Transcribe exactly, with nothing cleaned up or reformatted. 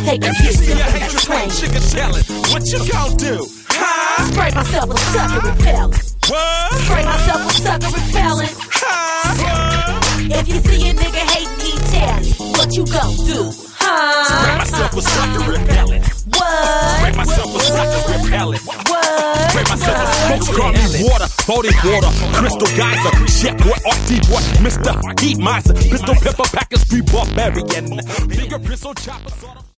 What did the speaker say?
Take a kiss to I the hate your train. chicken challenge. What you gon' do? Huh? Spray myself with sucker repellent. What? Spray myself with sucker repellent. Huh? If you see a nigga hating, he tell it. What you gon' do? Huh? Spray myself with sucker repellent. What? Spray myself with sucker repellent. What? Spray myself with smoke, call me water, voting water, crystal geyser, chef boy, R T boy, Mister Heat Miser, pistol pepper packer, street barbarian, finger pistol chopper, sort of.